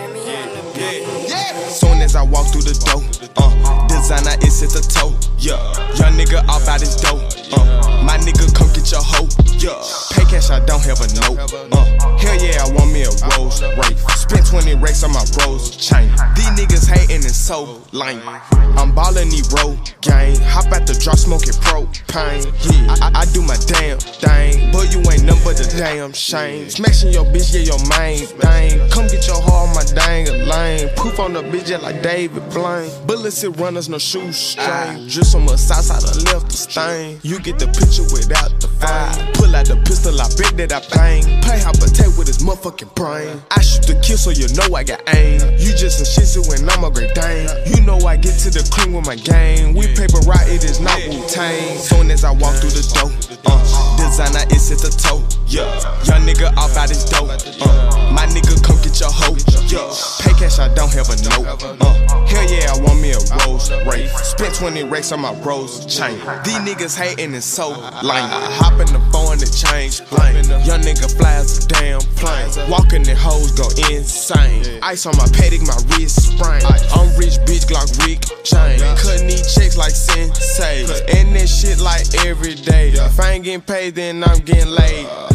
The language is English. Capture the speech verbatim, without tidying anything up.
Yeah, yeah. Soon as I walk through the door, uh, designer is at the toe. Yeah, young nigga all about his dough. Uh, my nigga come get your hoe. Yeah, pay cash, I don't have a note. Uh, hell yeah, I want me a Rolls Royce. Spent twenty racks on my Rolls chain. These niggas hating is so lame. I'm ballin' these road gang. Hop out the drop smoking propane. Yeah, I, I do my damn thing. But you ain't nothing but a damn shame. Smashing your bitch, yeah, your main thing. Come get your hoe on my dang a lane. Poof on the bitch, yeah, like David Blaine. Bullets hit runners, no shoestring. Just on my side side, I left the stain. You get the picture without the fine. Pull out the pistol, I bet that I bang. Play how protect with his motherfucking brain. I shoot the kill so you know I got aim. You just a shih tzu when I'm a great dane. You know I get to the clean with my game. We paper right, it is not Wu-Tang. Soon as I walk through the door, uh, designer is at the toe. Yeah, young nigga all about his dough. Uh, my nigga come get your hoe. Yeah, pay cash, I don't have a note. Uh, hell yeah, I want me a Rolls Royce. Spent twenty racks on my Rolls chain. These niggas hating is so lame. I hop in the phone to change lane. Young nigga flies a damn plane. Walking the hoes go insane. Ice on my paddock, my wrist sprain. I'm rich, bitch, Glock Rick chain. Cutting these checks like Sensei. And this shit like every day. If I ain't getting paid, then I'm getting laid.